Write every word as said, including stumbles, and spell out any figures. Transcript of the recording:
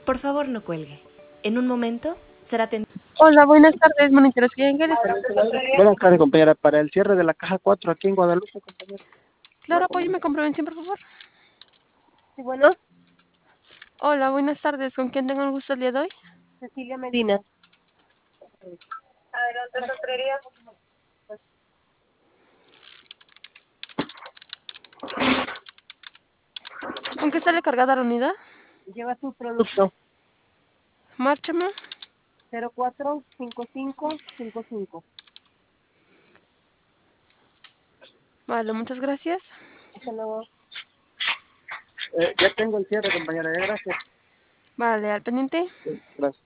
Por favor, no cuelgue. En un momento será atendido. Hola, buenas tardes, monitores clientes. Buenas tardes, compañera. Para el cierre de la caja cuatro aquí en Guadalupe, compañera. Claro, apóyeme con prevención, por favor. Sí, bueno, Hola, buenas tardes. ¿Con quién tengo el gusto el día de hoy? Cecilia Medina. Adelante, sastrería. ¿Con qué sale cargada la unidad? Lleva su producto Márchame. cero cuatro cinco cinco cinco cinco. Vale, muchas gracias. Hasta luego. Eh, ya tengo el cierre, compañera. Ya, gracias. Vale, al pendiente. Sí, gracias.